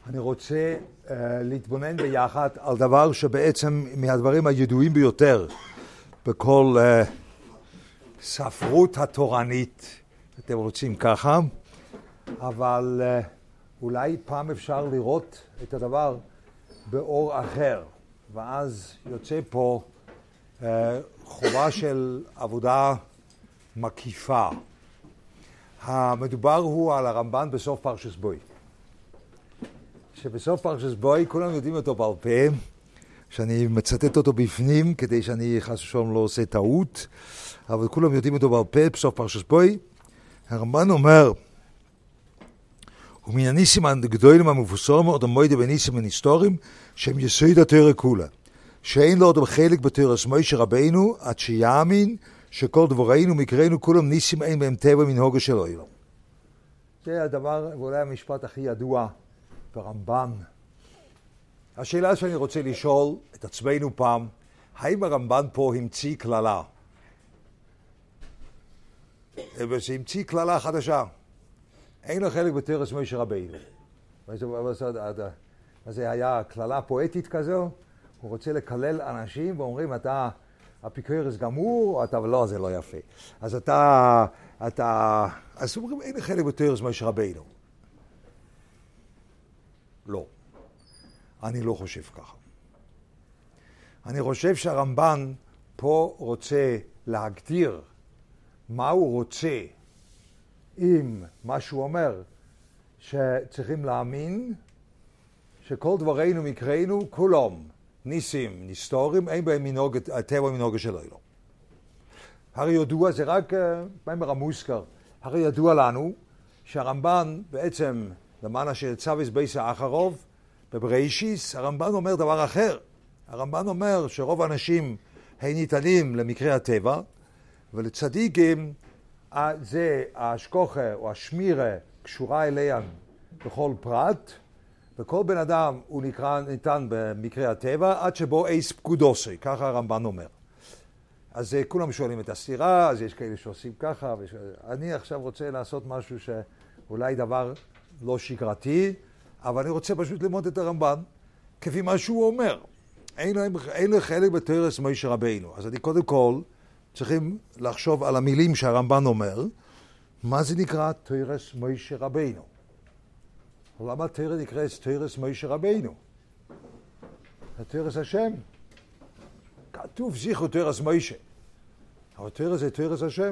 אני רוצה להתבונן ביחד על דבר שבעצם מהדברים הידועים ביותר בכל ספרות התורנית, אתם רוצים ככה, אבל אולי פעם אפשר לראות את הדבר באור אחר, ואז יוצא פה חובה של עבודה מקיפה. המדובר הוא על הרמב"ן בסוף פרשת בואי. שבסוף פרשת בואי כולם יודעים אותו בעל פה, שאני מצטט אותו בפנים כדי שאני חס ושלום לא עושה טעות, אבל כולם יודעים אותו בעל פה בסוף פרשת בואי. הרמב"ן אומר, ומן הניסים הגדולים המבוסרים עוד המועד בניסים ונסתורים שהם יסוד התורה כולה, שאין לו עוד חלק בתורה משה רבינו עד שיאמין שכל דברינו מקראנו כולם ניסים אין בהם טבע מנהוגו של אלוהים. זה הדבר ואולי המשפט הכי ידוע ברמב"ן. השאלה שאני רוצה לשאול את עצמנו פעם, האם הרמב"ן פה המציא כללה? זה המציא כללה חדשה. אין לו חלק בתורה משה רבינו. זה היה כללה פואטית כזו, הוא רוצה לקלל אנשים ואומרים אתה אפיקורס גמור, אבל לא, זה לא יפה. אז אומרים אין חלק בתורה משה רבינו. לא. אני לא חושב ככה. אני חושב שהרמב"ן פה רוצה להגדיר מה הוא רוצה עם מה שהוא אומר, שצריכים להאמין שכל דברינו מקראנו כולם ניסים, נסתורים, אין בהם טבע מנהוגו של אלוהים. הרי ידוע, זה רק מאמר המוזכר, הרי ידוע לנו שהרמב"ן בעצם, למען אשר צוויס בייס האחרוב, בבראשיס, הרמב"ן אומר דבר אחר. הרמב"ן אומר שרוב האנשים הם ניתנים למקרה הטבע, ולצדיקים זה ההשגחה או השמירה קשורה אליהם בכל פרט, וכל בן אדם הוא ניתן במקרה הטבע עד שבו אייס פקודוסי, ככה הרמב"ן אומר. אז כולם שואלים את הסתירה, אז יש כאלה שעושים ככה, אני עכשיו רוצה לעשות משהו שאולי דבר לא שגרתי, אבל אני רוצה פשוט ללמוד את הרמב"ן כפי מה שהוא אומר. אין לו חלק בתורה משה רבינו. אז אני קודם כל צריכים לחשוב על המילים שהרמב"ן אומר, מה זה נקרא תורה משה רבינו? למה תורה נקראת תורה משה רבינו? תורה השם. כתוב זכרו תורה משה. אבל תורה זה תורה השם.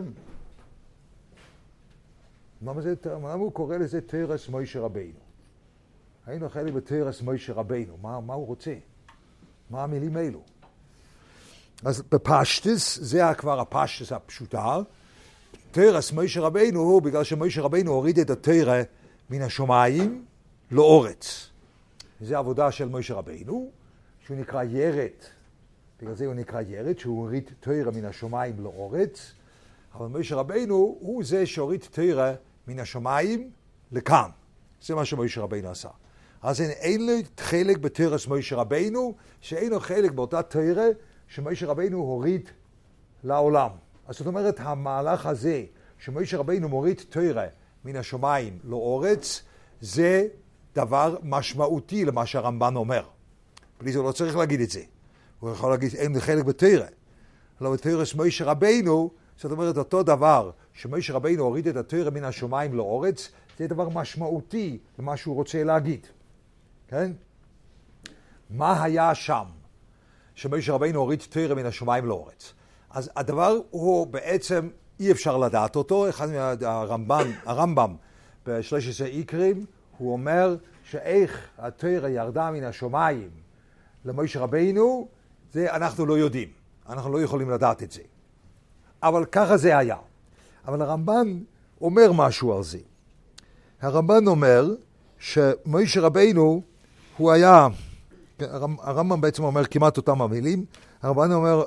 למה הוא קורא לזה תורה משה רבינו? היינו חלק בתורה משה רבינו. מה הוא רוצה? מה המילים האלו? אז בפשטס, זה כבר הפשטס הפשוטה. תורה משה רבינו הוא בגלל שמשה רבינו הוריד את התורה מן השמיים לאורץ. זה העבודה של משה רבינו, שהוא נקרא ירד. בגלל זה הוא נקרא ירד, שהוא הוריד תורה מן השמיים לאורץ. אבל משה רבינו הוא זה שהוריד תורה מן השמיים לכאן. זה מה שמשה רבינו עשה. אז אין לו חלק בתורה משה רבינו, שאין לו חלק באותה תורה שמשה רבינו הוריד לעולם. אז זאת אומרת, המהלך הזה שמשה רבינו מוריד תורה מן השמיים לאורץ, זה דבר משמעותי למה שהרמב"ן אומר. בלי זה הוא לא צריך להגיד את זה. הוא יכול להגיד, אין לי חלק בתורה. אבל בתורה משה רבינו, זאת אומרת, אותו דבר שמשה רבינו הוריד את התורה מן השמיים לאורץ, זה דבר משמעותי למה שהוא רוצה להגיד. כן? מה היה שם שמשה רבינו הוריד תורה מן השמיים לאורץ? אז הדבר הוא בעצם אי אפשר לדעת אותו. אחד הרמב"ם ב13 עיקרים, הוא אומר שאיך התורה ירדה מן השמיים למשה רבינו, זה אנחנו לא יודעים. אנחנו לא יכולים לדעת את זה. אבל ככה זה היה. אבל הרמב"ן אומר משהו על זה. הרמב"ן אומר שמשה רבינו הוא היה, הרמב"ם בעצם אומר כמעט אותם המילים, הרמב"ן אומר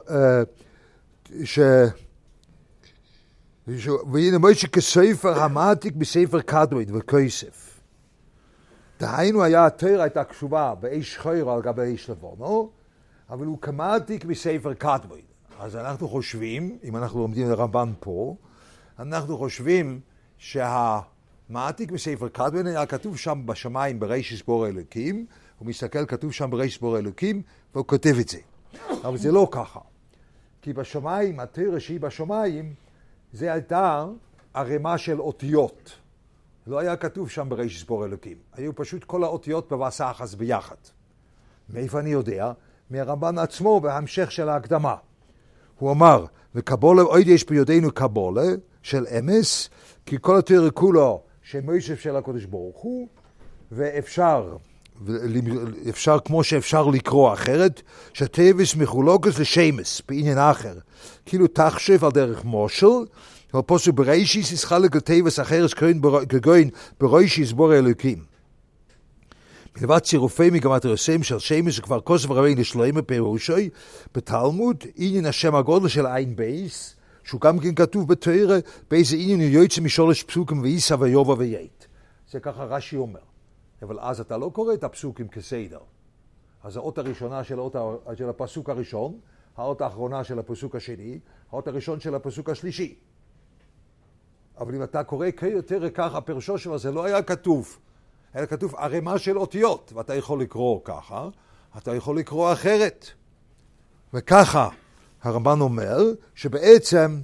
והנה משה כספר המעתיק בספר קדמית וכסף. דהיינו התורה הייתה קשובה באש שחור על גבי אש לבן, אבל הוא כמעתיק בספר קדמית. אז אנחנו חושבים, אם אנחנו לומדים את הרמב"ן פה, אנחנו חושבים מעתיק מספר קדמון, היה כתוב שם בשמיים בראשית בור אלוקים, הוא מסתכל, כתוב שם בראשית בור אלוקים, והוא כותב את זה. אבל זה לא ככה. כי בשמיים, התורה שהיא בשמיים, זה הייתה ערימה של אותיות. לא היה כתוב שם בראשית בור אלוקים. היו פשוט כל האותיות בבשר אחת ביחד. מאיפה אני יודע? מהרמב"ן עצמו בהמשך של ההקדמה. הוא אמר, וקבולה, עוד יש בידינו קבולה של אמס, כי כל התורה כולו שמוישב של הקדוש ברוך הוא, ואפשר כמו שאפשר לקרוא אחרת, שטבס מחולוקס לשמס, בעניין אחר. כאילו תחשב על דרך מושל, אבל פוסק בראשיס יש חלק לטבס אחרת כגוין בראשיס בור אלוקים. מלבד צירופי מגמת הרסם של שמש שכבר כוסף רבי לשלמה פירושי בתלמוד, עניין השם הגודל של עין בייס, שהוא גם כן כתוב בתורה, באיזה עניין הוא יוצא משולש פסוקים ואיסה ויובה וית. זה ככה רש"י אומר. אבל אז אתה לא קורא את הפסוקים כסדר. אז האות הראשונה של הפסוק הראשון, האות האחרונה של הפסוק השני, האות הראשון של הפסוק השלישי. אבל אם אתה קורא יותר ככה, פירושו שלו, זה לא היה כתוב. אלא כתוב ערימה של אותיות, ואתה יכול לקרוא ככה, אתה יכול לקרוא אחרת. וככה הרמב"ן אומר שבעצם,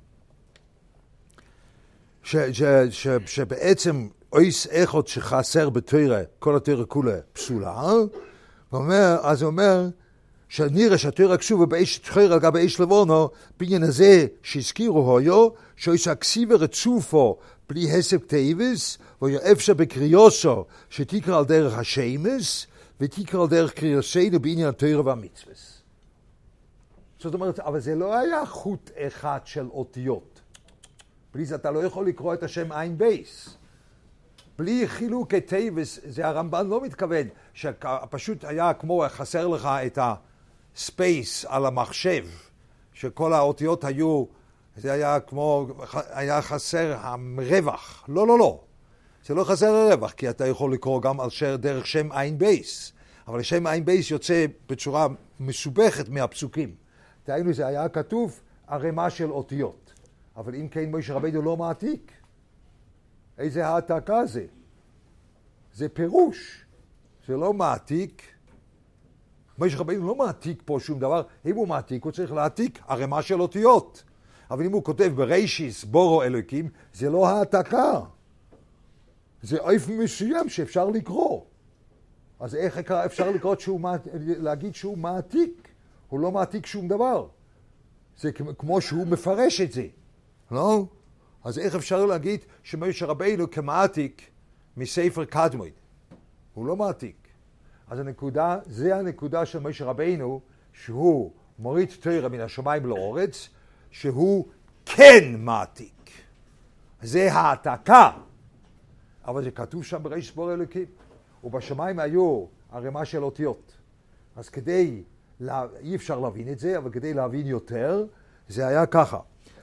שבעצם אויס אחד שחסר בתורה, כל התורה כולה פסולה, אז הוא אומר שנראה שהתורה כתובה באש תחיר על גבי אש לבונו, בעניין הזה שהזכירו היו, שאויס הכסיבה רצופו בלי הסק טייבס, ויהיה אפשר בקריאוסו שתקרא על דרך השמש, ותקרא על דרך קריאוסנו בעניין התורה והמצווס. זאת אומרת, אבל זה לא היה חוט אחד של אותיות. בלי זה אתה לא יכול לקרוא את השם עין בייס. בלי חילוקי טייבס, זה הרמב"ן לא מתכוון, שפשוט היה כמו חסר לך את הספייס על המחשב, שכל האותיות היו, זה היה כמו, היה חסר הרווח. לא, לא, לא. זה לא חסר הרווח, כי אתה יכול לקרוא גם על דרך שם עין בייס. אבל שם עין בייס יוצא בצורה מסובכת מהפסוקים. דהיינו, זה היה כתוב ערימה של אותיות. אבל אם כן, משה רבנו לא מעתיק. איזה העתקה זה? זה פירוש. זה לא מעתיק. משה רבנו לא מעתיק פה שום דבר. אם הוא מעתיק, הוא צריך להעתיק ערימה של אותיות. אבל אם הוא כותב בראשיס בורו אלוקים, זה לא העתקה. זה אופן מסוים שאפשר לקרוא. אז איך אפשר לקרוא להגיד שהוא מעתיק? הוא לא מעתיק שום דבר. זה כמו שהוא מפרש את זה. לא? אז איך אפשר להגיד שמשה רבנו כמעתיק מספר קדמון? הוא לא מעתיק. אז הנקודה, זה הנקודה של משה רבנו, שהוא מוריד תורה מן השמיים לאורץ, שהוא כן מעתיק. זה העתקה. אבל זה כתוב שם בראשית בור אלוקים. ובשמיים היו ערימה של אותיות. אז אי אפשר להבין את זה, אבל כדי להבין יותר, זה היה ככה.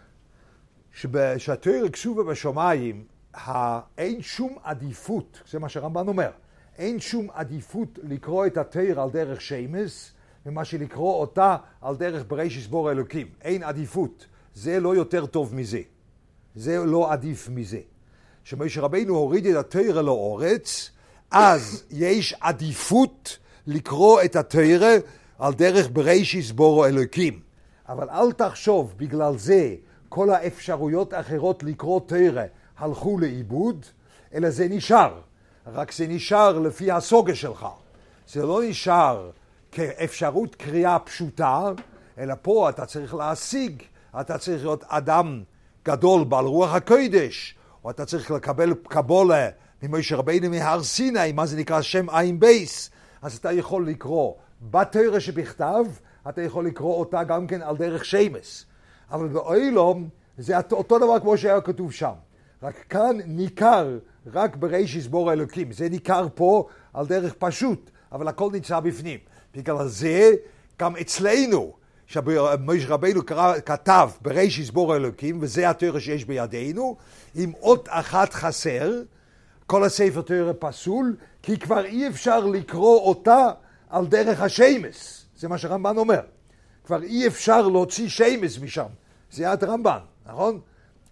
שהתורה כתובה בשמיים, אין שום עדיפות, זה מה שהרמב"ן אומר, אין שום עדיפות לקרוא את התורה על דרך שמש, ממה שלקרוא אותה על דרך בראשית בור אלוקים. אין עדיפות. זה לא יותר טוב מזה. זה לא עדיף מזה. שמשה רבנו הוריד את התורה לאורץ, אז יש עדיפות לקרוא את התורה על דרך בראשית בור אלוקים. אבל אל תחשוב, בגלל זה כל האפשרויות האחרות לקרוא תורה הלכו לאיבוד, אלא זה נשאר. רק זה נשאר לפי הסוגה שלך. זה לא נשאר כאפשרות קריאה פשוטה, אלא פה אתה צריך להשיג, אתה צריך להיות אדם גדול בעל רוח הקודש, או אתה צריך לקבל קבולה ממשה רבנו מהר סיני, מה זה נקרא שם עין בייס, אז אתה יכול לקרוא בתורה שבכתב, אתה יכול לקרוא אותה גם כן על דרך שמש. אבל באוילום זה אותו דבר כמו שהיה כתוב שם. רק כאן ניכר רק בראשית בור אלוקים. זה ניכר פה על דרך פשוט, אבל הכל נמצא בפנים. בגלל זה גם אצלנו, שמשה רבנו כתב בראשית בור אלוקים, וזה התורה שיש בידינו, עם אות אחת חסר, כל הספר תורה פסול, כי כבר אי אפשר לקרוא אותה על דרך השמש. זה מה שהרמב"ן אומר. כבר אי אפשר להוציא שמש משם. זה היה הרמב"ן, נכון?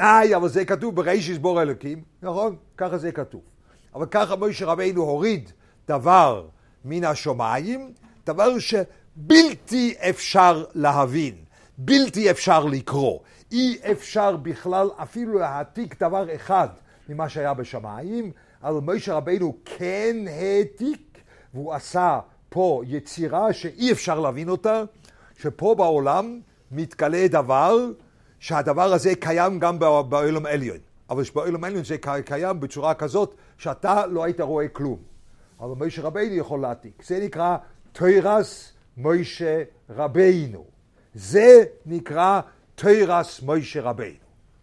אבל זה כתוב בראשית בור אלוקים, נכון? ככה זה כתוב. אבל ככה משה רבינו הוריד דבר מן השמיים, דבר שבלתי אפשר להבין, בלתי אפשר לקרוא. אי אפשר בכלל אפילו להעתיק דבר אחד ממה שהיה בשמיים, אבל משה רבינו כן העתיק, והוא עשה פה יצירה שאי אפשר להבין אותה, שפה בעולם מתגלה דבר, שהדבר הזה קיים גם בעולם עליון. אבל בעולם עליון זה קיים בצורה כזאת שאתה לא היית רואה כלום. אבל משה רבינו יכול להעתיק. זה נקרא תורת משה רבינו. זה נקרא תורת משה רבינו.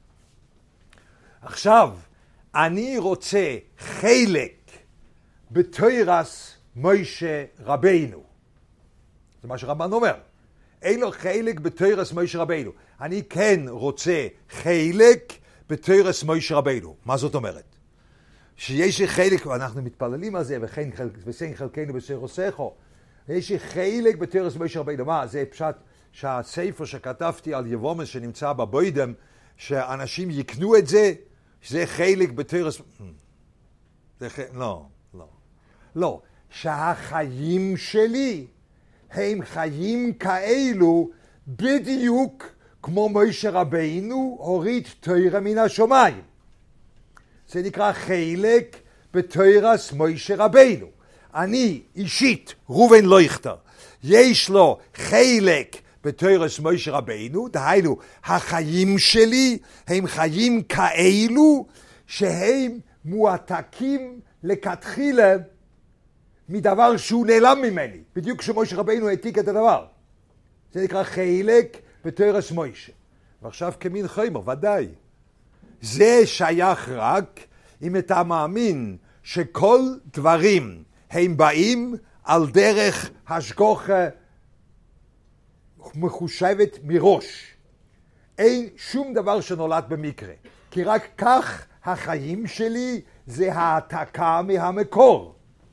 עכשיו, אני רוצה חלק בתורת משה רבינו. זה מה שרמב"ן אומר. אין לו חלק בתורת משה רבינו. אני כן רוצה חלק בתורת משה רבינו. מה זאת אומרת? שיש לי חלק, אנחנו מתפללים על זה, וכן חלקנו בסרוסךו, יש לי חלק בתורת משה רבינו. מה? זה פשט שהספר שכתבתי על יבומס שנמצא בבוידם, שאנשים יקנו את זה, שזה חלק בתורת... לא. שהחיים שלי הם חיים כאלו בדיוק כמו משה רבינו הוריד תורה מן השמיים. זה נקרא חלק בתורת משה רבינו. אני אישית, ראובן לויכטר, יש לו חלק בתורת משה רבינו, דהיינו, החיים שלי הם חיים כאלו שהם מועתקים לכתחילה מדבר שהוא נעלם ממני, בדיוק כשמשה רבינו העתיק את הדבר. זה נקרא חלק בתורת משה. ועכשיו כמין חומר, ודאי. זה שייך רק אם אתה מאמין שכל דברים הם באים על דרך השגחה מחושבת מראש. אין שום דבר שנולד במקרה, כי רק כך החיים שלי זה העתקה מהמקור.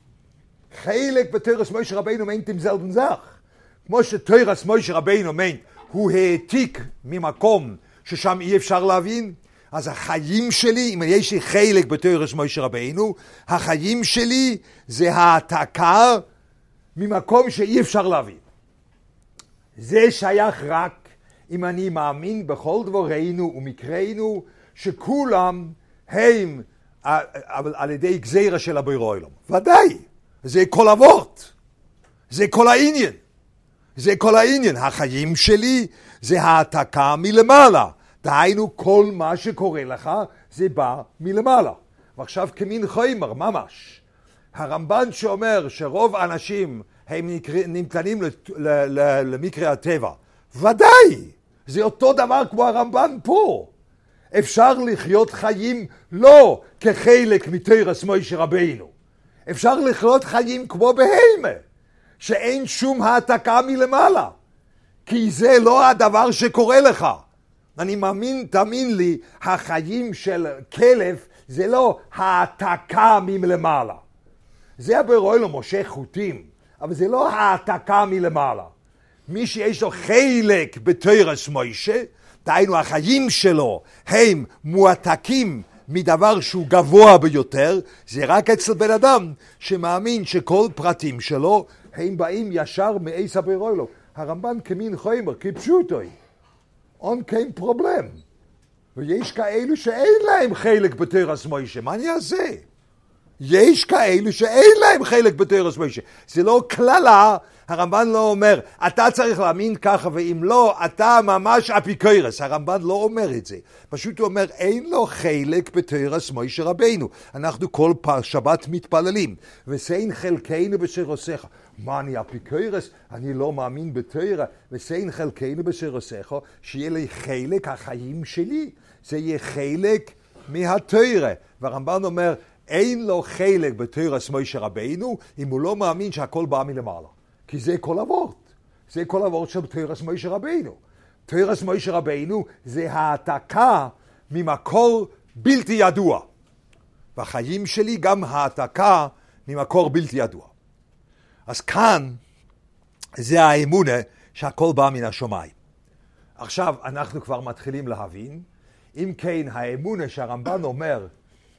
חלק בתורת משה רבינו meint im selben Sach. כמו שתורת משה רבינו meint, הוא העתיק ממקום ששם אי אפשר להבין, אז החיים שלי, אם יש לי חלק בתורת משה רבינו, החיים שלי זה העתקה ממקום שאי אפשר להבין. זה שייך רק אם אני מאמין בכל דברינו ומקרינו, שכולם הם על ידי גזירה של הבורא עולם. ודאי. זה כל אבות, זה כל העניין, זה כל העניין. החיים שלי זה העתקה מלמעלה, דהיינו כל מה שקורה לך זה בא מלמעלה. ועכשיו כמין חומר, ממש. הרמב"ן שאומר שרוב האנשים הם נמתנים למקרה הטבע, ודאי, זה אותו דבר כמו הרמב"ן פה. אפשר לחיות חיים לא כחלק מתורת משה רבינו. אפשר לחיות חיים כמו בהמה, שאין שום העתקה מלמעלה, כי זה לא הדבר שקורה לך. אני מאמין, תאמין לי, החיים של כלב זה לא העתקה מלמעלה. זה הבורא לו מושך חוטים, אבל זה לא העתקה מלמעלה. מי שיש לו חלק בתורת משה, דהיינו החיים שלו הם מועתקים מדבר שהוא גבוה ביותר, זה רק אצל בן אדם שמאמין שכל פרטים שלו הם באים ישר מעץ הבורא לו. הרמב"ן כמין חומר, כפשוטוי, אין kein פרובלם. ויש כאלו שאין להם חלק בתורת משה, מה אני אעשה? יש כאלו שאין להם חלק בתורת משה. זה לא כללה, הרמב"ן לא אומר, אתה צריך להאמין ככה, ואם לא, אתה ממש אפיקורס. הרמב"ן לא אומר את זה. פשוט הוא אומר, אין לו חלק בתורת משה רבינו. אנחנו כל שבת מתפללים, ושיין חלקנו בשרוסך. מה, אני אפיקורס? אני לא מאמין בתורה, ושיין חלקנו בשרוסך, שיהיה לי חלק החיים שלי. זה יהיה חלק מהתורה. והרמב"ן אומר, אין לו חלק בתורת משה רבינו, אם הוא לא מאמין שהכל בא מלמעלה. כי זה כל אבות. זה כל אבות של תורת משה רבינו. תורת משה רבינו זה העתקה ממקור בלתי ידוע. והחיים שלי גם העתקה ממקור בלתי ידוע. אז כאן זה האמונה שהכל בא מן השמיים. עכשיו אנחנו כבר מתחילים להבין, אם כן, האמונה שהרמב"ן אומר,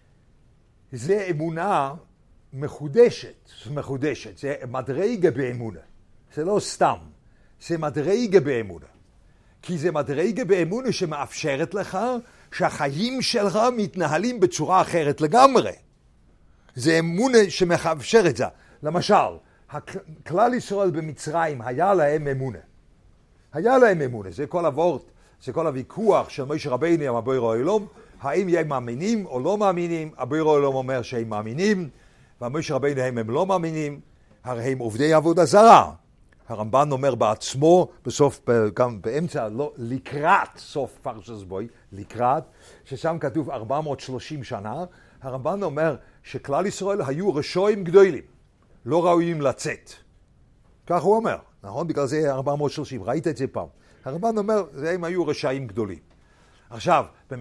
זה אמונה מחודשת, זה מדרגה באמונה. זה לא סתם, זה מדרגה באמונה. כי זה מדרגה באמונה שמאפשרת לך שהחיים שלך מתנהלים בצורה אחרת לגמרי. זה אמונה שמאפשר את זה. למשל, כלל ישראל במצרים היה להם אמונה. היה להם אמונה, זה כל הוורט, זה כל הוויכוח של משה רבינו עם הבורא עולם, האם הם מאמינים או לא מאמינים, הבורא עולם אומר שהם מאמינים, ומשה רבינו הם לא מאמינים, הרי הם עובדי עבודה זרה. הרמב"ן אומר בעצמו, בסוף, גם באמצע, לא, לקראת סוף פרשת בוי, לקראת, ששם כתוב 430 שנה, הרמב"ן אומר שכלל ישראל היו רשעים גדולים, לא ראויים לצאת. כך הוא אומר, נכון? בגלל זה 430, ראית את זה פעם. הרמב"ן אומר, הם היו רשעים גדולים. עכשיו,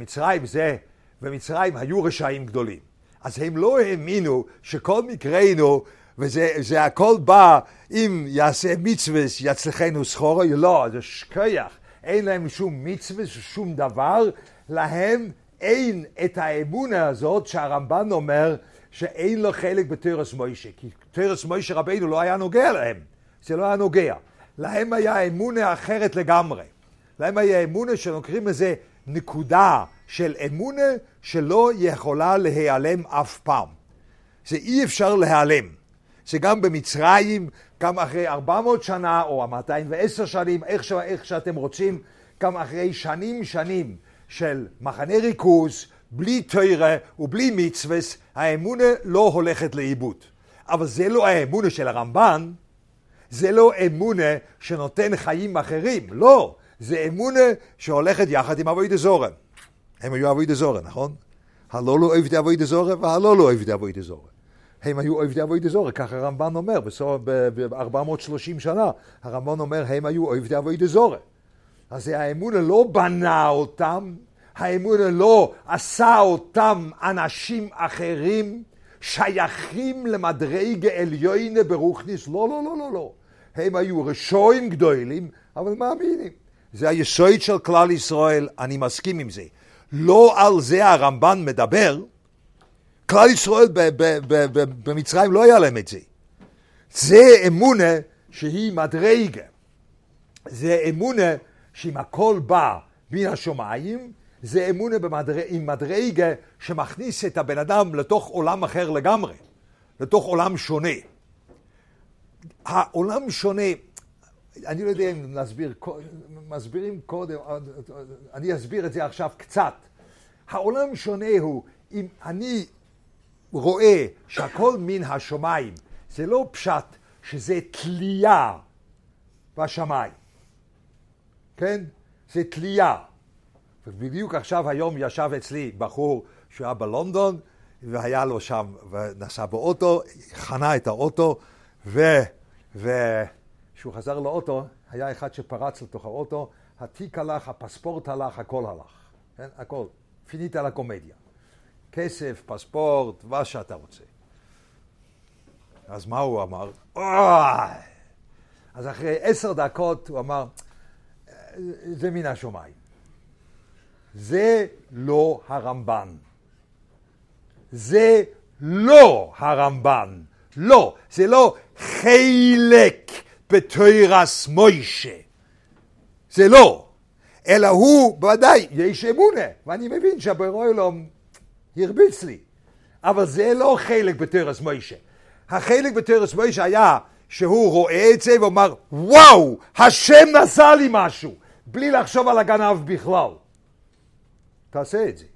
במצרים היו רשעים גדולים. אז הם לא האמינו שכל מקראנו, וזה הכל בא, אם יעשה מצווה, יצלחנו סחורה, לא, זה שכח. אין להם שום מצווה, שום דבר. להם אין את האמונה הזאת שהרמב"ן אומר שאין לו חלק בתורס מוישה. כי תורס מוישה רבינו לא היה נוגע להם. זה לא היה נוגע. להם היה אמונה אחרת לגמרי. להם היה אמונה שנוקרים לזה נקודה של אמונה שלא יכולה להיעלם אף פעם. זה אי אפשר להיעלם. זה גם במצרים, גם אחרי 400 שנה או 210 שנים, איך שאתם רוצים, גם אחרי שנים של מחנה ריכוז, בלי תורה ובלי מצווה, האמונה לא הולכת לאיבוד. אבל זה לא האמונה של הרמב"ן, זה לא אמונה שנותן חיים אחרים, לא. זה אמונה שהולכת יחד עם עבודת זרה. הם היו עבודת זרה, נכון? הלא לא עבדי עבודת זרה והלא לא עבדי עבודת זרה. הם היו עבדי עבודת זרה, כך הרמב"ן אומר, ב-430 שנה, הרמב"ן אומר, הם היו עבדי עבודת זרה. אז האמונה לא בנה אותם, האמונה לא עשה אותם אנשים אחרים, שייכים למדרגה עליונה ברוחניס, לא. הם היו רשעים גדולים, אבל מאמינים. זה היסוד של כלל ישראל, אני מסכים עם זה. לא על זה הרמב"ן מדבר, כלל ישראל במצרים לא היה להם את זה. זה אמונה שהיא מדרגה. זה אמונה שאם הכל בא מן השמיים, זה אמונה עם מדרגה שמכניס את הבן אדם לתוך עולם אחר לגמרי, לתוך עולם שונה. העולם שונה, אני לא יודע אם מסבירים קודם, אני אסביר את זה עכשיו קצת. העולם שונה הוא, אם אני רואה שהכל מן השמיים, זה לא פשט שזה תלייה בשמיים. כן? זה תלייה. ובדיוק עכשיו היום ישב אצלי בחור שהיה בלונדון, והיה לו שם, ונסע באוטו, חנה את האוטו, וכשהוא חזר לאוטו, היה אחד שפרץ לתוך האוטו, התיק הלך, הפספורט הלך, הכל הלך. כן? הכל. פינית על הקומדיה. כסף, פספורט, מה שאתה רוצה. אז מה הוא אמר? אז אחרי 10 דקות הוא אמר, זה מן השמיים. זה לא הרמב"ן. זה לא הרמב"ן. לא, זה לא חלק בתורת מוישה. זה לא. אלא הוא, בוודאי, יש אמונה. ואני מבין שהבורא עולם הרביץ לי. אבל זה לא חלק בתורת מוישה. החלק בתורת מוישה היה שהוא רואה את זה ואומר, וואו, השם נעשה לי משהו. בלי לחשוב על הגנב בכלל. תעשה את זה.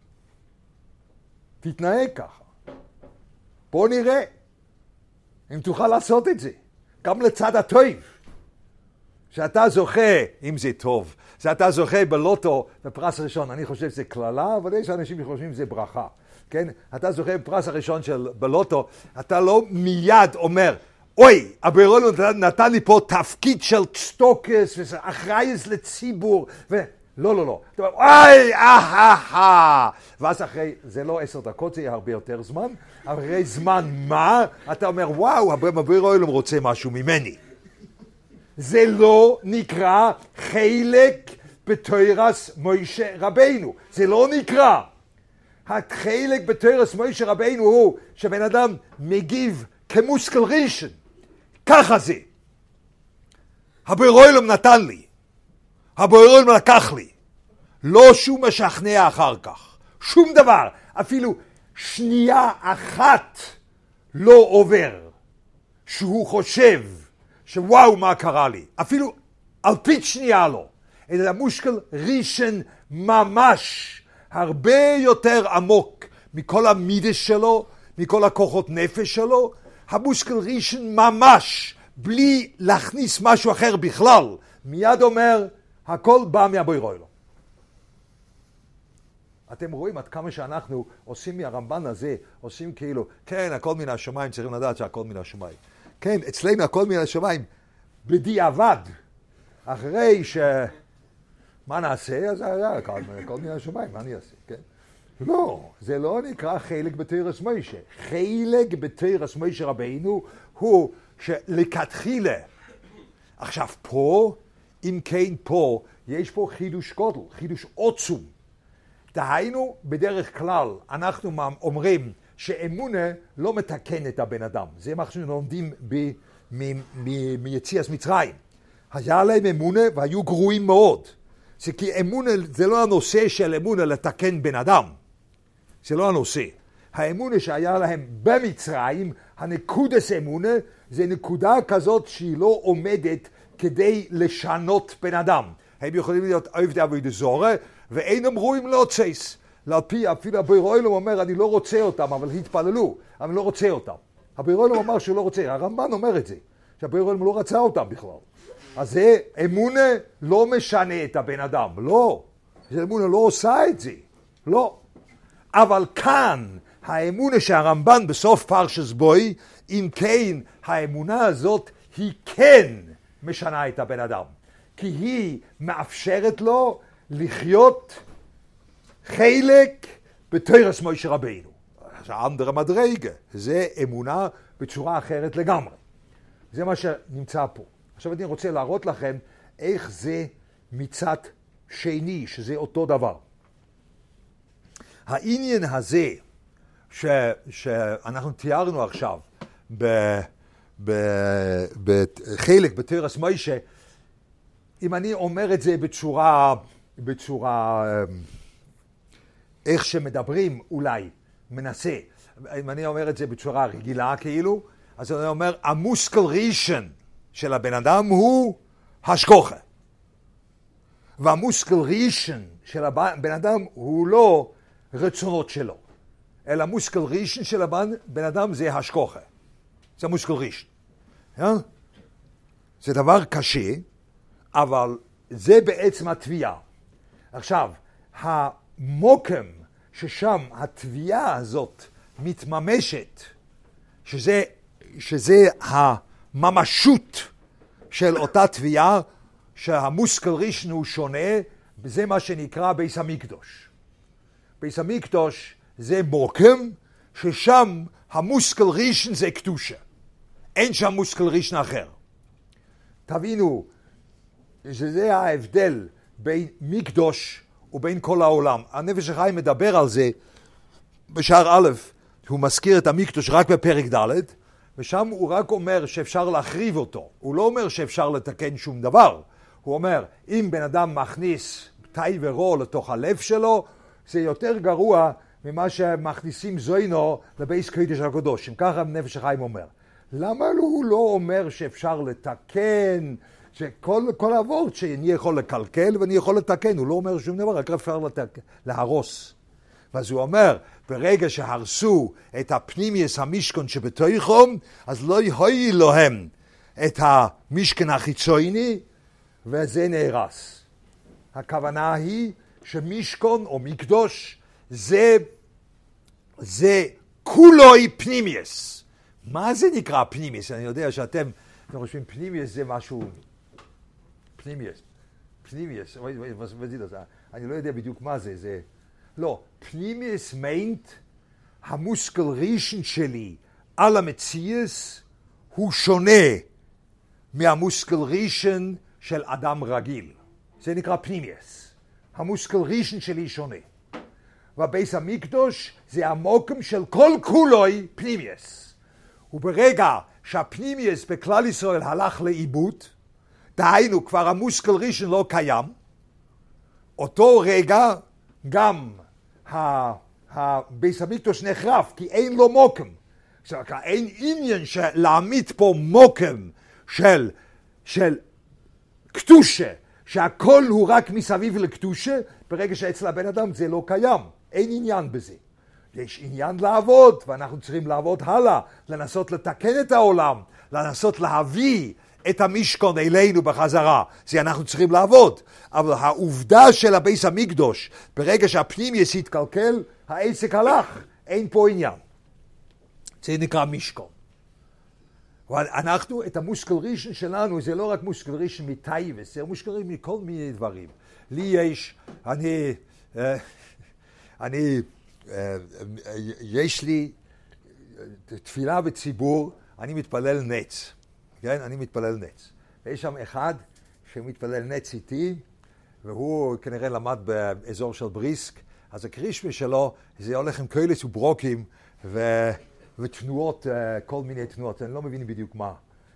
תתנהג ככה. בוא נראה אם תוכל לעשות את זה. גם לצד הטוב. שאתה זוכה, אם זה טוב, שאתה זוכה בלוטו בפרס הראשון, אני חושב שזה כללה, אבל יש אנשים שחושבים שזה ברכה. כן? אתה זוכה בפרס הראשון בלוטו, אתה לא מיד אומר, אוי, הבורא נתן לי פה תפקיד של צטוקס, ואחרייס לציבור, לא. אתה אומר, אוי, ואז אחרי, זה לא 10 דקות, זה יהיה הרבה יותר זמן, אחרי זמן מה, אתה אומר, וואו, הבורא רוצה משהו ממני. זה לא נקרא חלק בתוירס מוישה רבינו. זה לא נקרא. החלק בתוירס מוישה רבינו הוא שבן אדם מגיב כמושכל ראשון. ככה זה. הבורא עולם נתן לי. הבורא עולם לקח לי. לא שום משכנע אחר כך. שום דבר. אפילו שנייה אחת לא עובר. שהוא חושב שוואו מה קרה לי. אפילו אלפית שנייה לא. אלא מושכל ראשון ממש הרבה יותר עמוק מכל המידס שלו, מכל הכוחות נפש שלו. המושכל ראשון ממש בלי להכניס משהו אחר בכלל. מיד אומר, הכל בא מהבורא עולם. אתם רואים עד כמה שאנחנו עושים מהרמב"ן הזה, עושים כאילו, כן, הכל מן השמיים, צריכים לדעת שהכל מן השמיים. כן, אצלנו הכל מן השמיים, בדיעבד, אחרי מה נעשה? אז הכל מן השמיים, מה אני אעשה, כן? לא, זה לא נקרא חלק בתוירס מוישה. חלק בתוירס מוישה רבינו הוא שלכתחילה. עכשיו פה, אם כן פה, יש פה חידוש גדול, חידוש עצום. דהיינו, בדרך כלל, אנחנו אומרים שאמונה לא מתקן את הבן אדם. זה מה שאנחנו לומדים מיציאת מצרים. היה להם אמונה והיו גרועים מאוד. זה כי אמונה, זה לא הנושא של אמונה לתקן בן אדם. זה לא הנושא. האמונה שהיה להם במצרים, הנקודס אמונה, זה נקודה כזאת שהיא לא עומדת כדי לשנות בן אדם. הם יכולים להיות עבדי עבודה זרה, ואין אמרו אם לא צייס. להפי, אפילו הבורא עולם אומר, אני לא רוצה אותם, אבל התפללו, אני לא רוצה אותם. הבורא עולם אמר שהוא לא רוצה, הרמב"ן אומר את זה, שהבורא עולם לא רצה אותם בכלל. אז זה אמונה לא משנה את הבן אדם, לא. אמונה לא עושה את זה, לא. אבל כאן, האמונה שהרמב"ן בסוף פרשס בוי, אם כן, האמונה הזאת היא כן משנה את הבן אדם. כי היא מאפשרת לו לחיות חלק בתוירס מוישה רבינו. זה אנדרה מדרגה, זה אמונה בצורה אחרת לגמרי. זה מה שנמצא פה. עכשיו אני רוצה להראות לכם איך זה מצד שני, שזה אותו דבר. העניין הזה שאנחנו תיארנו עכשיו בחלק בתוירס מוישה, אם אני אומר את זה בצורה איך שמדברים אולי, מנסה, אם אני אומר את זה בצורה רגילה כאילו, אז אני אומר, המושכל ראשון של הבן אדם הוא השגחה. והמושכל ראשון של הבן אדם הוא לא רצונות שלו, אלא המושכל ראשון של הבן אדם זה השגחה. זה המושכל ראשון. זה דבר קשה, אבל זה בעצם התביעה. עכשיו, המוקם ששם התביעה הזאת מתממשת, שזה הממשות של אותה תביעה, שהמושכל ראשון הוא שונה, וזה מה שנקרא בית המקדוש. בית המקדוש זה מוקם ששם המושכל ראשון זה קדושה. אין שם מושכל ראשון אחר. תבינו, שזה ההבדל בין מקדוש ובין כל העולם. הנפש החיים מדבר על זה בשער א', הוא מזכיר את המקדוש רק בפרק ד', ושם הוא רק אומר שאפשר להחריב אותו. הוא לא אומר שאפשר לתקן שום דבר. הוא אומר, אם בן אדם מכניס תאי ורוע לתוך הלב שלו, זה יותר גרוע ממה שמכניסים זוינו לבייס קודש הקדוש. ככה נפש החיים אומר. למה הוא לא אומר שאפשר לתקן, שכל העבוד שאני יכול לקלקל ואני יכול לתקן, הוא לא אומר שום דבר, רק אפשר להרוס. ואז הוא אומר, ברגע שהרסו את הפנימיוס המשכון שבתוכם, אז לא יהיו להם את המשכן החיצוני, וזה נהרס. הכוונה היא שמשכון או מקדוש זה כולוי פנימיוס. מה זה נקרא פנימיוס? אני יודע שאתם חושבים פנימיוס זה משהו... פנימיוס. אני לא יודע בדיוק מה זה. לא, פנימיוס מיינט, המושכל ראשון שלי על המציאס הוא שונה מהמושכל ראשון של אדם רגיל. זה נקרא פנימיוס. המושכל ראשון שלי שונה. והבייס המקדוש זה המוקם של כל כולוי פנימיוס. וברגע שהפנימיוס בכלל ישראל הלך לאיבוד, דהיינו כבר המושכל ראשון לא קיים, אותו רגע גם הבייס המקדוש נחרב, כי אין לו מוקם. עכשיו, אין עניין להעמיד פה מוקם של קדושה, שהכל הוא רק מסביב לקדושה, ברגע שאצל הבן אדם זה לא קיים. אין עניין בזה. יש עניין לעבוד, ואנחנו צריכים לעבוד הלאה, לנסות לתקן את העולם, לנסות להביא את המשכון אלינו בחזרה. זה אנחנו צריכים לעבוד. אבל העובדה של הבייס המקדוש, ברגע שהפנימיוס התקלקל, העסק הלך. אין פה עניין. זה נקרא משכון. אנחנו, את המושכל ראשון שלנו, זה לא רק מושכל ראשון מטייבס, זה מושכל ראשון מכל מיני דברים. לי יש, יש לי תפילה בציבור, אני מתפלל נץ. כן? אני מתפלל נץ. ויש שם אחד שמתפלל נץ איתי, והוא כנראה למד באזור של בריסק, אז הקרישמה שלו, זה הולך עם קוילס וברוקים, ותנועות, כל מיני תנועות, אני לא מבין בדיוק מה.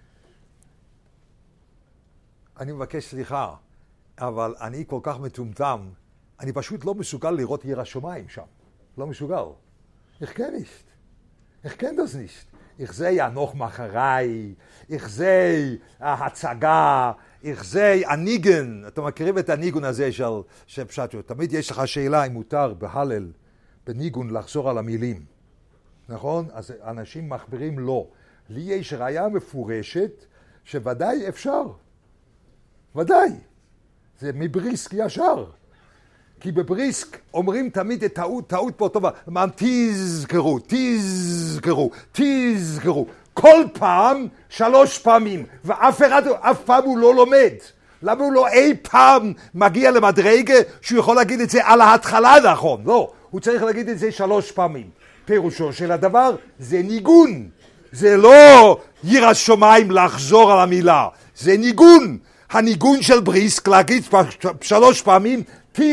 אני מבקש סליחה, אבל אני כל כך מטומטם, אני פשוט לא מסוגל לראות ירא שמיים שם. לא מסוגל. Ich kenne nicht. Ich kenne das nicht. Ich sehe ja noch Macherei, ich sehe הצגה, ich sehe הניגן. אתה מכירים את הניגון הזה של פשטו. תמיד יש לך שאלה אם מותר בהלל, בניגון לחזור על המילים. נכון? אז אנשים מחברים לא. לי יש ראיה מפורשת שוודאי אפשר. ודאי. זה מבריסק ישר. כי בבריסק אומרים תמיד את טעות פה טובה. למען תזכרו, תזכרו, תזכרו. כל פעם 3 פעמים. ואף פעם הוא לא לומד. למה הוא לא אי פעם מגיע למדרגה שהוא יכול להגיד את זה על ההתחלה נכון? לא. הוא צריך להגיד את זה 3 פעמים. פירושו של הדבר זה ניגון. זה לא ירא שמיים לחזור על המילה. זה ניגון. הניגון של בריסק להגיד 3 פעמים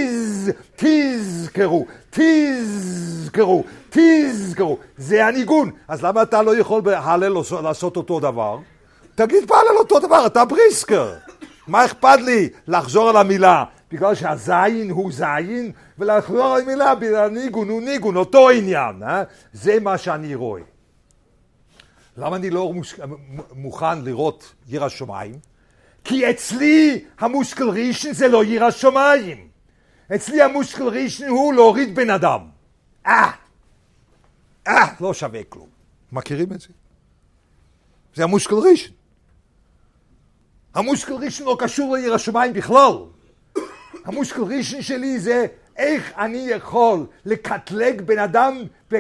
תזכרו, תזכרו, תזכרו. זה הניגון. אז למה אתה לא יכול בהלל לעשות אותו דבר? תגיד בהלל אותו דבר, אתה בריסקר. מה אכפת לי לחזור על המילה? בגלל שהזין הוא זין, ולחזור על המילה, הניגון הוא ניגון, אותו עניין. זה מה שאני רואה. למה אני לא מוכן לראות ירא שמיים? כי אצלי המושכל ראשון זה לא ירא שמיים. אצלי המושכל ראשון הוא להוריד בן אדם. לא שווה כלום. מכירים את זה? זה המושכל ראשון. המושכל ראשון לא קשור לירא שמיים בכלל. המושכל ראשון שלי זה איך אני יכול לקטלג בן אדם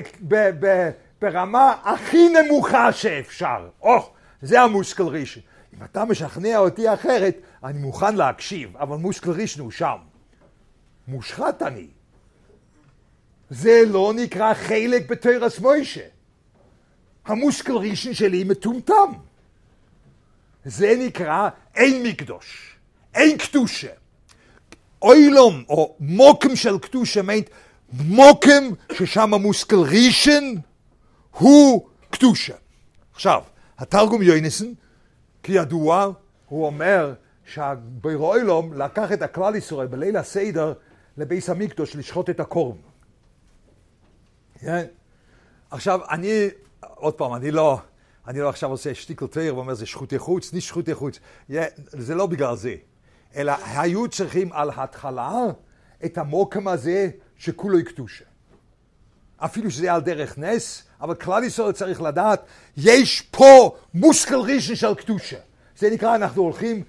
ברמה הכי נמוכה שאפשר. זה המושכל ראשון. אם אתה משכנע אותי אחרת, אני מוכן להקשיב, אבל מושכל ראשון הוא שם. מושחת אני. זה לא נקרא חלק בתורת מוישה. המושכל ראשון שלי מטומטם. זה נקרא אין מקדוש, אין קדושה. אוילום או מוקם של קדושה מיינט מוקם ששם המושכל ראשון הוא קדושה. עכשיו, התרגום יוינסן, כידוע, הוא אומר שהבורא עולם לקח את הכלל ישראל בליל הסדר לבייס המקדוש לשחוט את הקורבן. עכשיו, עוד פעם, אני לא עכשיו עושה שטיקל תאיר ואומר זה שחוטי חוץ, ניש שחוטי חוץ. זה לא בגלל זה. אלא היו צריכים על ההתחלה את המוקם הזה שכולו יקדושה. אפילו שזה על דרך נס, אבל כלל ישראל צריך לדעת, יש פה מושכל ראשון של קדושה. זה נקרא, אנחנו הולכים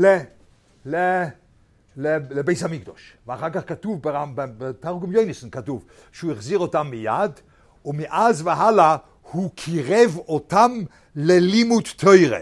לבייס המקדוש. ואחר כך כתוב, בתרגום יוינסן כתוב, שהוא החזיר אותם מיד, ומאז והלאה הוא קירב אותם ללימוד תורה.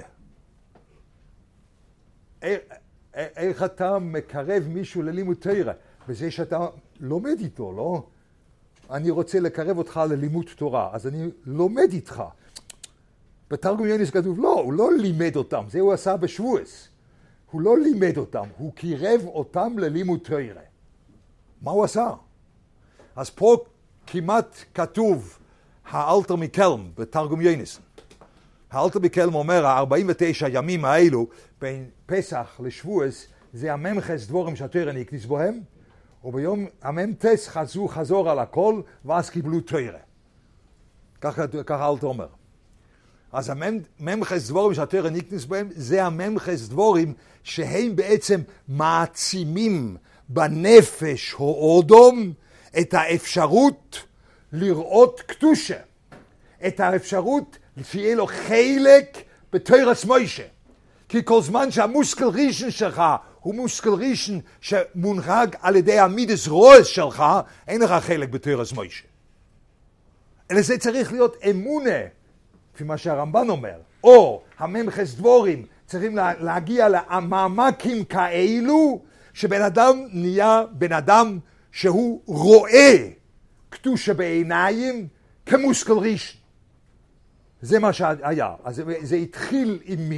איך אתה מקרב מישהו ללימוד תורה? בזה שאתה לומד איתו, לא? אני רוצה לקרב אותך ללימוד תורה, אז אני לומד איתך. בתרגום יוניס כתוב, לא, הוא לא לימד אותם, זה הוא עשה בשבועס. הוא לא לימד אותם, הוא קירב אותם ללימוד תורה. מה הוא עשה? אז פה כמעט כתוב האלתר מקלם בתרגום יוניסון. האלתר מקלם אומר, ה-49 ימים האלו בין פסח לשבועס, זה הממחס דבורים שהתורה נקניס בהם, וביום הממתס חזור על הכל, ואז קיבלו תורה. ככה האלתר אומר. אז הממחס דבורים שהתורה נקניס בהם, זה הממחס דבורים שהם בעצם מעצימים בנפש האודום את האפשרות לראות קדושה. את האפשרות שיהיה לו חלק בתורת מוישה. כי כל זמן שהמושכל ראשון שלך הוא מושכל ראשון שמונהג על ידי המידס רועס שלך, אין לך חלק בתורת מוישה. אלא זה צריך להיות אמונה, לפי מה שהרמב"ן אומר, או הממחס דבורים צריכים להגיע למעמקים כאלו, שבן אדם נהיה בן אדם שהוא רואה קדושה בעיניים כמושכל ראשון. זה מה שהיה. אז זה התחיל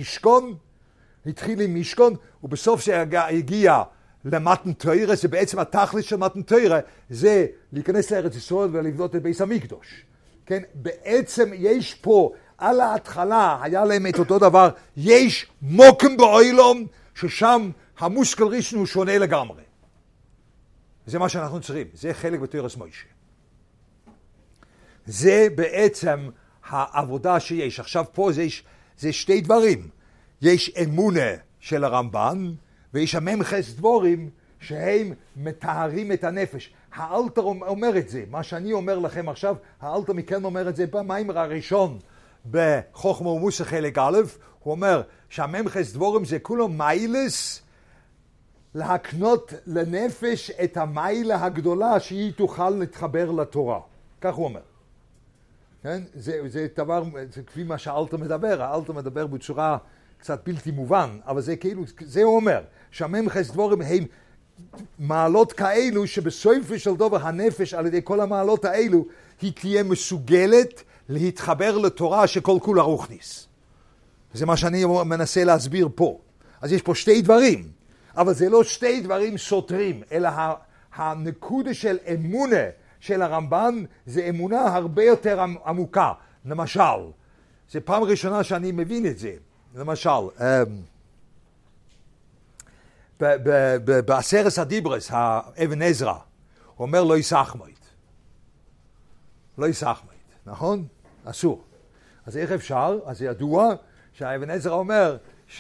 עם משכון, ובסוף שהגיע למתן תורה, זה בעצם התכלית של מתן תורה, זה להיכנס לארץ ישראל ולבנות את בית המקדוש. כן? בעצם יש פה, על ההתחלה היה להם את אותו דבר, יש מוקם בעולם, ששם המושכל ראשון הוא שונה לגמרי. זה מה שאנחנו צריכים, זה חלק בתורת מוישה. זה בעצם העבודה שיש. עכשיו פה זה שתי דברים. יש אמונה של הרמב"ן, ויש הממחס דבורים שהם מתארים את הנפש. האלתר אומר את זה, מה שאני אומר לכם עכשיו, האלתר מכן אומר את זה במאמר הראשון בחוכמה ומוסר חלק א', הוא אומר שהממחס דבורים זה כולו מיילס להקנות לנפש את המיילה הגדולה שהיא תוכל להתחבר לתורה. כך הוא אומר. כן? זה דבר, זה כפי מה שהאלתר מדבר, האלתר מדבר בצורה קצת בלתי מובן, אבל זה כאילו, זה הוא אומר, שהממחס דבורים הם מעלות כאלו שבסופו של דבר הנפש על ידי כל המעלות האלו היא תהיה מסוגלת להתחבר לתורה שכל כולה רוחניס. זה מה שאני מנסה להסביר פה. אז יש פה שתי דברים, אבל זה לא שתי דברים סותרים, אלא הנקודה של אמונה של הרמב"ן זה אמונה הרבה יותר עמוקה. למשל, זה פעם ראשונה שאני מבין את זה. למשל, בעשרת הדיברס, האבן עזרא, הוא אומר לא יסחמית. לא יסחמית, נכון? אסור. אז איך אפשר? אז זה ידוע שהאבן עזרא אומר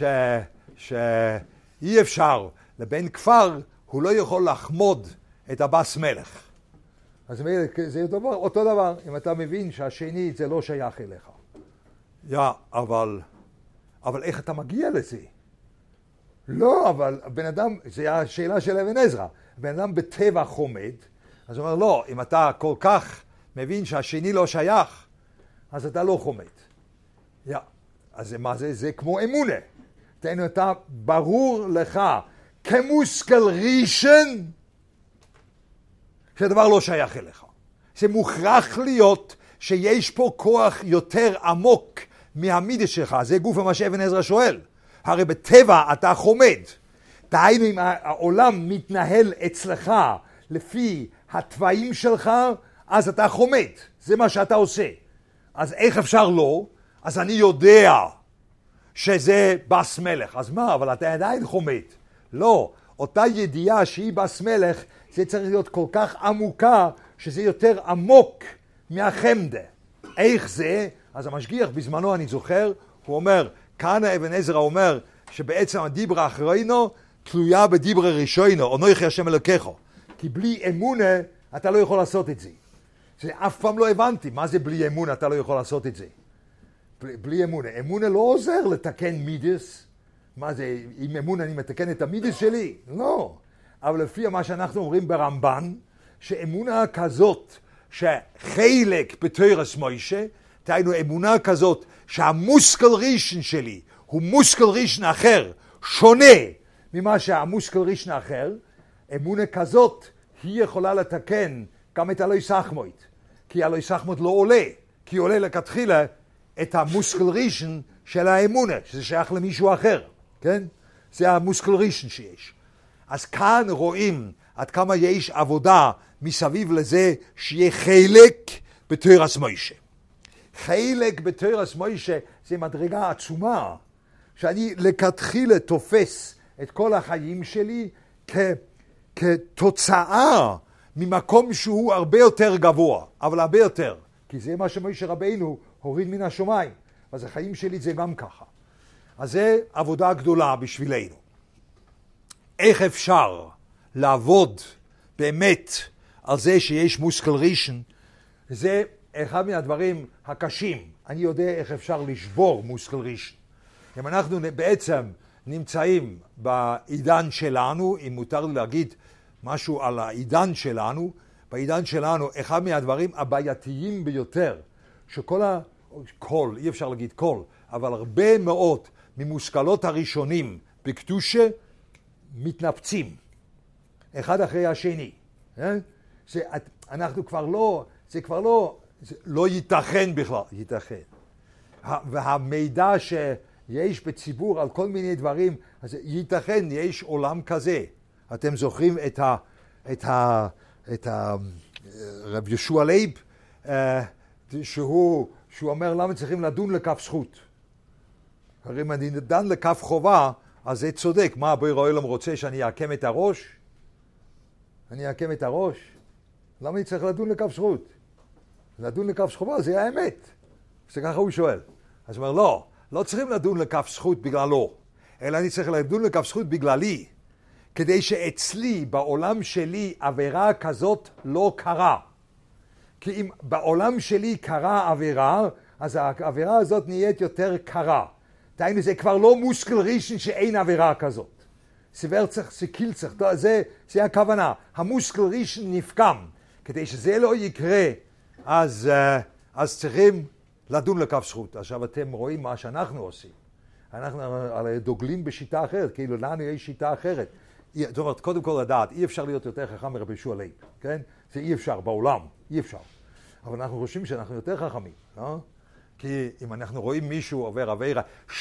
שאי אפשר, לבן כפר הוא לא יכול לחמוד את הבס מלך. אז זה אותו דבר, אם אתה מבין שהשני זה לא שייך אליך. אבל איך אתה מגיע לזה? לא, אבל בן אדם, זו השאלה של אבן עזרא. בן אדם בטבע חומד, אז הוא אומר, לא, אם אתה כל כך מבין שהשני לא שייך, אז אתה לא חומד. אז מה זה? זה כמו אמונה. אתה ברור לך, כמושכל ראשון, שהדבר לא שייך אליך. זה מוכרח להיות שיש פה כוח יותר עמוק מהמידה שלך. זה גוף מה שאבן עזרא שואל. הרי בטבע אתה חומד. דהיינו אם העולם מתנהל אצלך לפי התוואים שלך, אז אתה חומד. זה מה שאתה עושה. אז איך אפשר לא? אז אני יודע שזה בס מלך. אז מה? אבל אתה עדיין חומד. לא. אותה ידיעה שהיא בס מלך, זה צריך להיות כל כך עמוקה, שזה יותר עמוק מהחמדה. איך זה? אז המשגיח בזמנו אני זוכר, הוא אומר, כאן אבן עזרא אומר, שבעצם הדיברה אחרינו תלויה בדיברה ראשונו, אנוכי השם אלוקיך. כי בלי אמונה אתה לא יכול לעשות את זה. זה אף פעם לא הבנתי, מה זה בלי אמונה אתה לא יכול לעשות את זה. בלי אמונה. אמונה לא עוזר לתקן מידס. מה זה, עם אמונה אני מתקן את המידס שלי? לא. אבל לפי מה שאנחנו אומרים ברמב"ן, שאמונה כזאת שחלק בתורת מוישה, תהיינו אמונה כזאת שהמושכל ראשון שלי הוא מושכל ראשון אחר, שונה ממה שהמושכל ראשון אחר, אמונה כזאת היא יכולה לתקן גם את הלא יסחמות. כי הלא יסחמות לא עולה, כי עולה לכתחילה את המושכל ראשון של האמונה, שזה שייך למישהו אחר. כן? זה המושכל ראשון שיש. אז כאן רואים עד כמה יש עבודה מסביב לזה שיהיה חלק בתורת מוישה. חלק בתורת מוישה זה מדרגה עצומה, שאני לכתחילה תופס את כל החיים שלי כתוצאה ממקום שהוא הרבה יותר גבוה, אבל הרבה יותר. כי זה מה שמוישה רבינו הוריד מן השמיים. אז החיים שלי זה גם ככה. אז זה עבודה גדולה בשבילנו. איך אפשר לעבוד באמת על זה שיש מושכל ראשון? זה אחד מהדברים הקשים. אני יודע איך אפשר לשבור מושכל ראשון. אם אנחנו בעצם נמצאים בעידן שלנו, אם מותר לי להגיד משהו על העידן שלנו, בעידן שלנו אחד מהדברים הבעייתיים ביותר, אי אפשר להגיד כל, אבל הרבה מאוד ממושכלות הראשונים בקדושה מתנפצים, אחד אחרי השני. אנחנו כבר לא, זה כבר לא ייתכן בכלל, ייתכן. והמידע שיש בציבור על כל מיני דברים, אז ייתכן, יש עולם כזה. אתם זוכרים את רב ישוע לייב, שהוא אומר למה צריכים לדון לכף זכות. הרי אם אני דן לכף חובה, אז זה צודק. מה בורא העולם רוצה שאני אעקם את הראש? אני אעקם את הראש? למה אני צריך לדון לכף זכות? לדון לכף חובה זה האמת. זה ככה הוא שואל. אז הוא אומר לא צריכים לדון לכף זכות בגללו, אלא אני צריך לדון לכף זכות בגללי. כדי שאצלי, בעולם שלי, עבירה כזאת לא קרה. כי אם בעולם שלי קרה עבירה, אז העבירה הזאת נהיית יותר קרה. דהיינו, זה כבר לא מושכל ראשון שאין עבירה כזאת. סברצח, סקילצח, זה הכוונה. המושכל ראשון נפגם. כדי שזה לא יקרה, אז צריכים לדון לכף זכות. עכשיו אתם רואים מה שאנחנו עושים. אנחנו דוגלים בשיטה אחרת, כאילו לנו יש שיטה אחרת. זאת אומרת, קודם כל לדעת, אי אפשר להיות יותר חכם מרבי ישוע לייב, כן? זה אי אפשר, בעולם, אי אפשר. אבל אנחנו חושבים שאנחנו יותר חכמים, לא? כי אם אנחנו רואים מישהו עובר עבירה,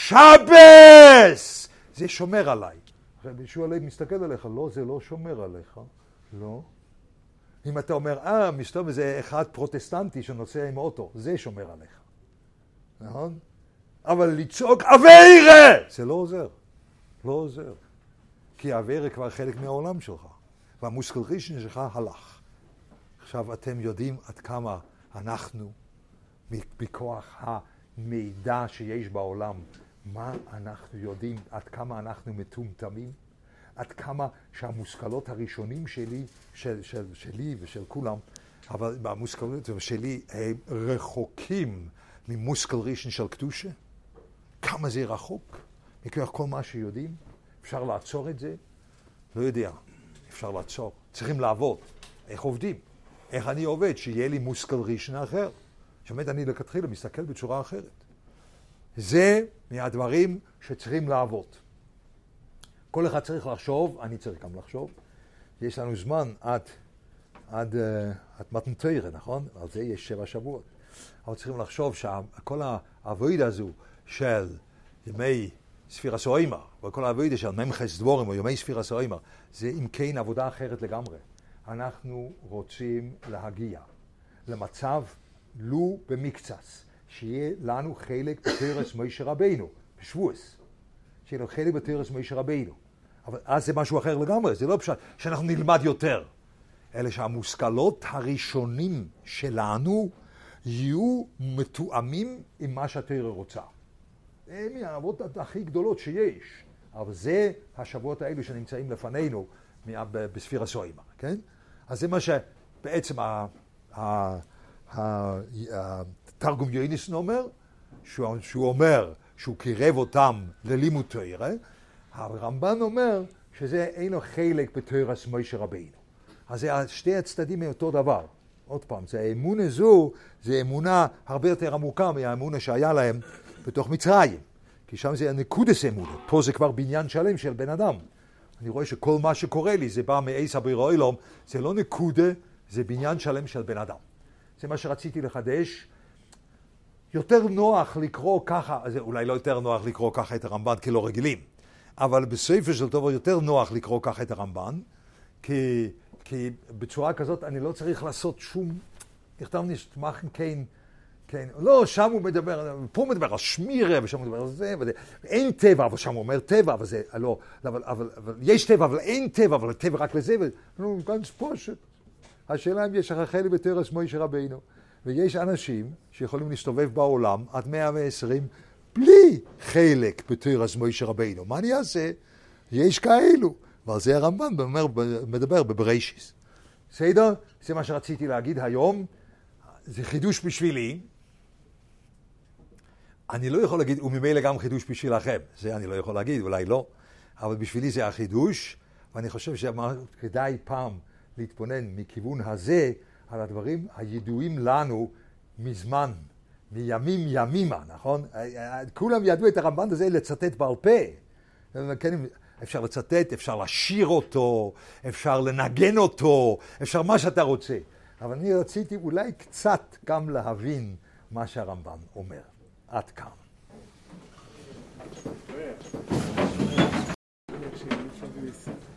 שבס! זה שומר עליי. רבי ישוע לייב מסתכל עליך, לא, זה לא שומר עליך, לא. אם אתה אומר, מסתובב זה אחד פרוטסטנטי שנוסע עם אוטו, זה שומר עליך. נכון? אבל לצעוק עבירה! זה לא עוזר, לא עוזר. כי העבירה כבר חלק מהעולם שלך, והמושכל ראשון שלך הלך. עכשיו אתם יודעים עד כמה אנחנו, בכוח המידע שיש בעולם, מה אנחנו יודעים, עד כמה אנחנו מטומטמים, עד כמה שהמושכלות הראשונים שלי ושל כולם, אבל המושכלות שלי הם רחוקים ממושכל ראשון של קדושה. כמה זה רחוק? מכוח כל מה שיודעים. אפשר לעצור את זה? לא יודע. אפשר לעצור. צריכים לעבוד. איך עובדים? איך אני עובד? שיהיה לי מושכל ראשון אחר. שבאמת אני לכתחילה מסתכל בצורה אחרת. זה מהדברים שצריכים לעבוד. כל אחד צריך לחשוב, אני צריך גם לחשוב. יש לנו זמן עד מתן תורה, נכון? על זה יש 7 שבועות. אבל צריכים לחשוב שכל העבודה הזו של ימי ספירס אוימר, וכל העבודה של ממחס דבורים או ימי ספירס אוימר, זה אם כן עבודה אחרת לגמרי. אנחנו רוצים להגיע למצב, לו במקצס, שיהיה לנו חלק בתורת משה רבינו, בשבועס. שיהיה לנו חלק בתורת משה רבינו. אבל אז זה משהו אחר לגמרי, זה לא פשוט שאנחנו נלמד יותר. אלא שהמושכלות הראשונים שלנו יהיו מתואמים עם מה שהתורה רוצה. זה מהעבודות הכי גדולות שיש. אבל זה השבועות האלו שנמצאים לפנינו בספירס אוימר, כן? אז זה מה שבעצם התרגום יוניסון אומר, שהוא אומר שהוא קירב אותם ללימוד תורה, הרמב"ן אומר שזה אינו חלק בתורת משה רבינו. אז זה שתי הצדדים מאותו דבר. עוד פעם, זה האמונה זו, זה אמונה הרבה יותר עמוקה מהאמונה שהיה להם בתוך מצרים. כי שם זה נקודס אמונה. פה זה כבר בניין שלם של בן אדם. אני רואה שכל מה שקורה לי זה בא מעשה בורא עולם, זה לא נקודה, זה בניין שלם של בן אדם. זה מה שרציתי לחדש. יותר נוח לקרוא ככה, זה אולי לא יותר נוח לקרוא ככה את הרמב"ן כי לא רגילים, אבל בספר של דבר יותר נוח לקרוא ככה את הרמב"ן, כי בצורה כזאת אני לא צריך לעשות שום, נכתב נשתמחן כן, לא, שם הוא מדבר, פה הוא מדבר על שמירה, ושם הוא מדבר על זה, אין טבע, אבל שם הוא אומר טבע, וזה, לא, אבל יש טבע, אבל אין טבע, אבל טבע רק לזה, נו, ganz פשוט. השאלה אם יש החלי בתרס מוישה רבינו, ויש אנשים שיכולים להסתובב בעולם עד 120 בלי חלק בתרס מוישה רבינו. מה אני אעשה? יש כאלו, ועל זה הרמב"ן מדבר בבראשיס. בסדר? זה מה שרציתי להגיד היום. זה חידוש בשבילי. אני לא יכול להגיד, וממילא גם חידוש בשבילכם. זה אני לא יכול להגיד, אולי לא. אבל בשבילי זה החידוש, ואני חושב שכדאי פעם להתבונן מכיוון הזה על הדברים הידועים לנו מזמן, מימים ימימה, נכון? כולם ידעו את הרמב"ן הזה לצטט בעל פה. אפשר לצטט, אפשר לשיר אותו, אפשר לנגן אותו, אפשר מה שאתה רוצה. אבל אני רציתי אולי קצת גם להבין מה שהרמב"ן אומר. עד כאן.